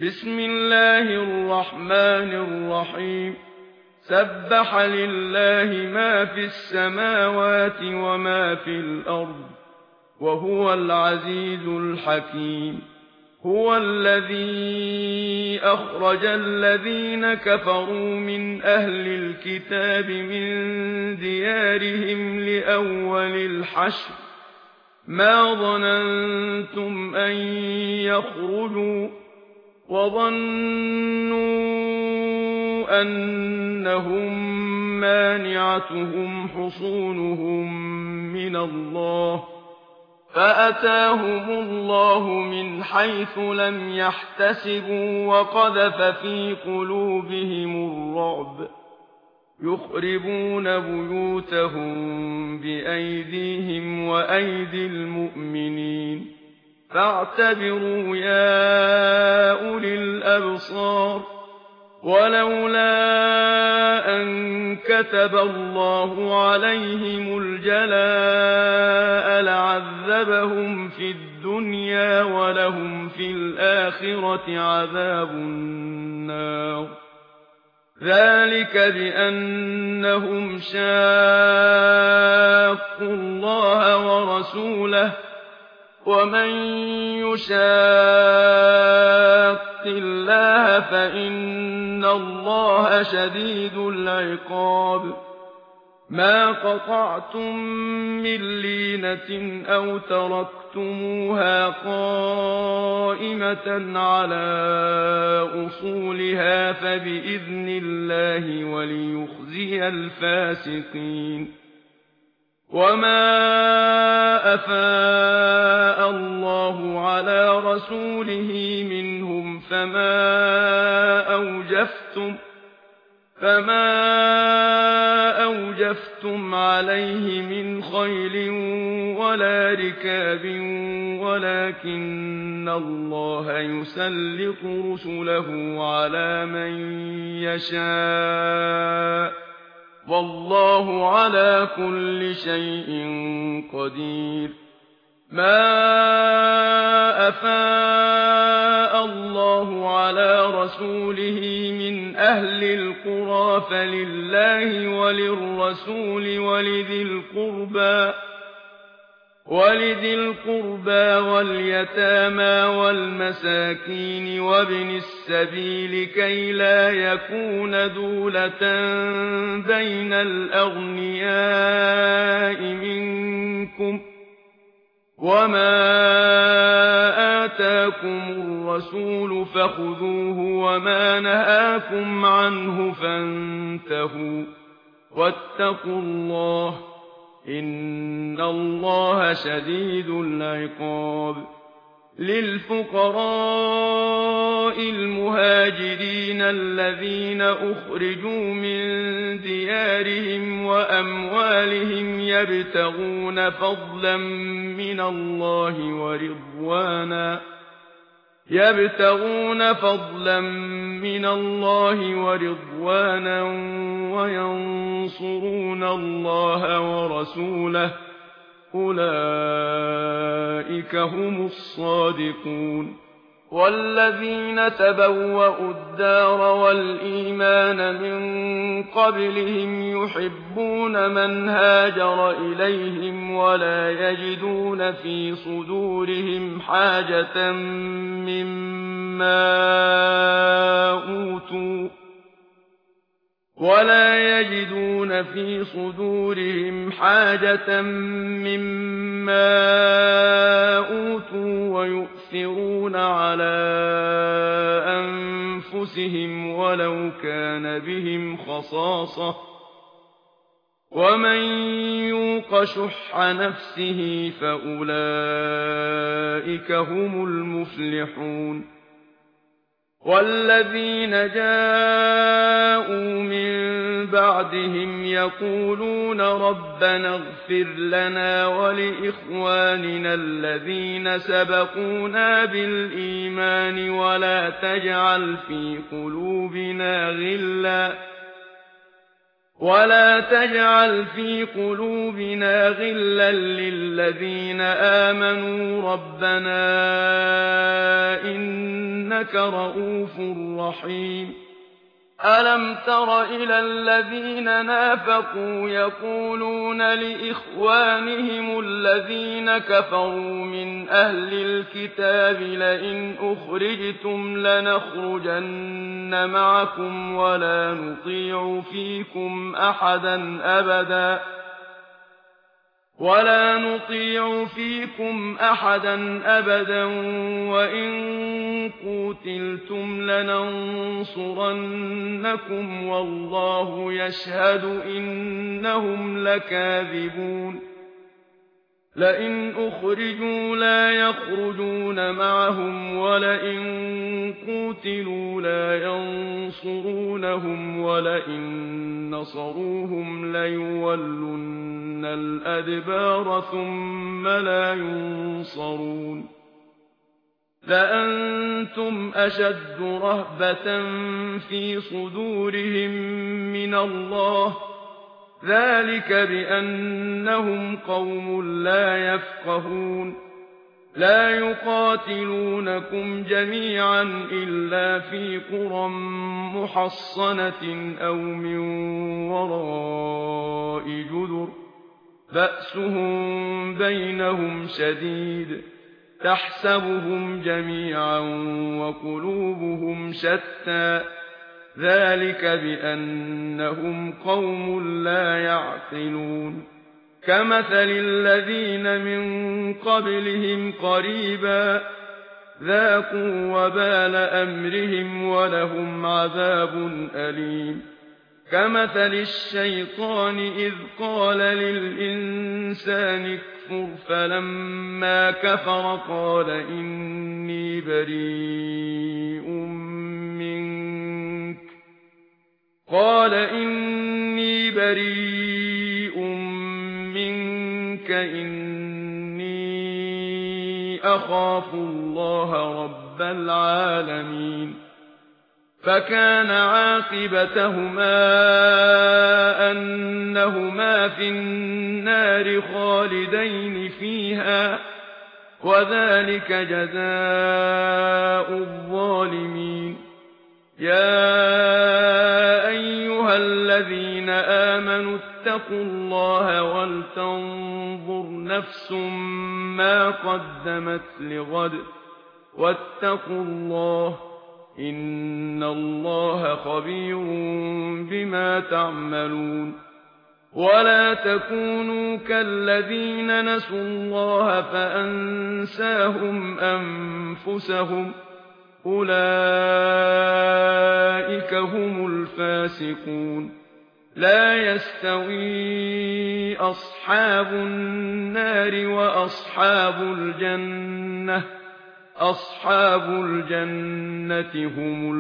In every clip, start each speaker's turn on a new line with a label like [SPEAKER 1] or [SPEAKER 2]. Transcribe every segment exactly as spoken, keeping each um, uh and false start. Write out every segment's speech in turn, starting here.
[SPEAKER 1] بسم الله الرحمن الرحيم سبح لله ما في السماوات وما في الأرض وهو العزيز الحكيم. هو الذي أخرج الذين كفروا من أهل الكتاب من ديارهم لأول الحشر ما ظننتم أن يخرجوا وظنوا أنهم مانعتهم حصونهم من الله فأتاهم الله من حيث لم يحتسبوا وقذف في قلوبهم الرعب يخربون بيوتهم بأيديهم وأيدي المؤمنين فاعتبروا يا أولي الأبصار. ولولا أن كتب الله عليهم الجلاء لعذبهم في الدنيا ولهم في الآخرة عذاب النار ذلك بأنهم شاقوا الله ورسوله ومن يشاق الله فإن الله شديد العقاب. ما قطعتم من لينة أو تركتموها قائمة على أصولها فبإذن الله وليخزي الفاسقين. وما أفاء الله على رسوله منهم فما أوجفتم فما أوجفتم عليه من خيل ولا ركاب ولكن الله يسلط رسله على من يشاء والله على كل شيء قدير. ما أفاء الله على رسوله من أهل القرى فلله وللرسول ولذي القربى ولذي القربى واليتامى والمساكين وابن السبيل كي لا يكون دولة بين الأغنياء منكم وما آتاكم الرسول فخذوه وما نهاكم عنه فانتهوا واتقوا الله إن الله شديد العقاب. للفقراء المهاجرين الذين أخرجوا من ديارهم وأموالهم يبتغون فضلا من الله ورضوانا يبتغون فضلا من الله ورضوانا وينصرون الله ورسوله أولئك هم الصادقون. والذين تبوأوا الدار والإيمان من قبلهم يحبون من هاجر إليهم ولا يجدون في صدورهم حاجة مما أوتوا ولا يجدون في صدورهم حاجة مما أوتوا ويؤثرون على أنفسهم ولو كان بهم خصاصة ومن يوق شح نفسه فأولئك هم المفلحون. والذين جاءوا من بعدهم يقولون ربنا اغفر لنا ولإخواننا الذين سبقونا بالإيمان ولا تجعل في قلوبنا غلا ولا تجعل في قلوبنا غلا للذين آمنوا ربنا إنك رؤوف رحيم ألم تر إلى الذين نافقوا يقولون لإخوانهم الذين كفروا من أهل الكتاب لئن أخرجتم لنخرجن معكم ولا نطيع فيكم أحدا أبدا ولا نطيع فيكم أحدا أبدا وإن قوتلتم لننصرنكم والله يشهد إنهم لكاذبون لئن أخرجوا لا يخرجون معهم ولئن قوتلوا لا ينصرونهم ولئن نصروهم ليولن الأدبار ثم لا ينصرون لأنتم أشد رهبة في صدورهم من الله ذلك بأنهم قوم لا يفقهون لا يقاتلونكم جميعا إلا في قرى محصنة أو من وراء جدر بأسهم بينهم شديد تحسبهم جميعا وقلوبهم شتى ذلك بأنهم قوم لا يعقلون كمثل الذين من قبلهم قريبا ذاقوا وبال أمرهم ولهم عذاب أليم كمثل الشيطان إذ قال للإنسان اكفر فلما كفر قال إني بريء منك قال إني بريء منك إني أخاف الله رب العالمين فكان عاقبتهما أنهما في النار خالدين فيها وذلك جزاء الظالمين يا أيها الذين آمنوا اتقوا الله ولتنظر نفس ما قدمت لغد واتقوا الله إن الله خبير بما تعملون ولا تكونوا كالذين نسوا الله فأنساهم أنفسهم أولئك هم الفاسقون لا يستوي أصحاب النار وأصحاب الجنة أصحاب الجنة هم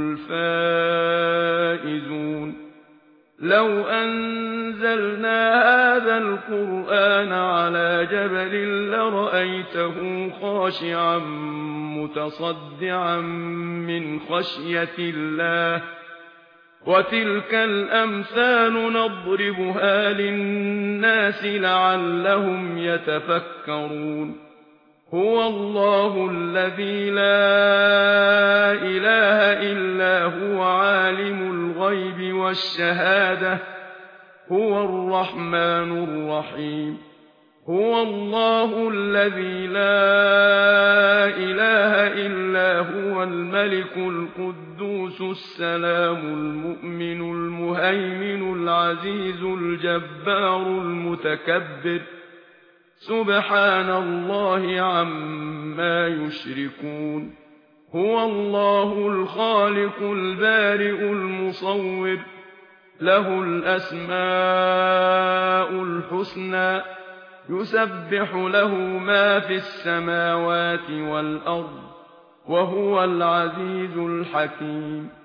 [SPEAKER 1] الفائزون لو أنزلنا هذا القرآن على جبل لرأيته خاشعا متصدعا من خشية الله وتلك الأمثال نضربها للناس لعلهم يتفكرون هو الله الذي لا إله إلا هو عالم الغيب والشهادة هو الرحمن الرحيم هو الله الذي لا إله إلا هو الملك القدوس السلام المؤمن المهيمن العزيز الجبار المتكبر سبحان الله عما يشركون هو الله الخالق البارئ المصور له الأسماء الحسنى يسبح له ما في السماوات والأرض وهو العزيز الحكيم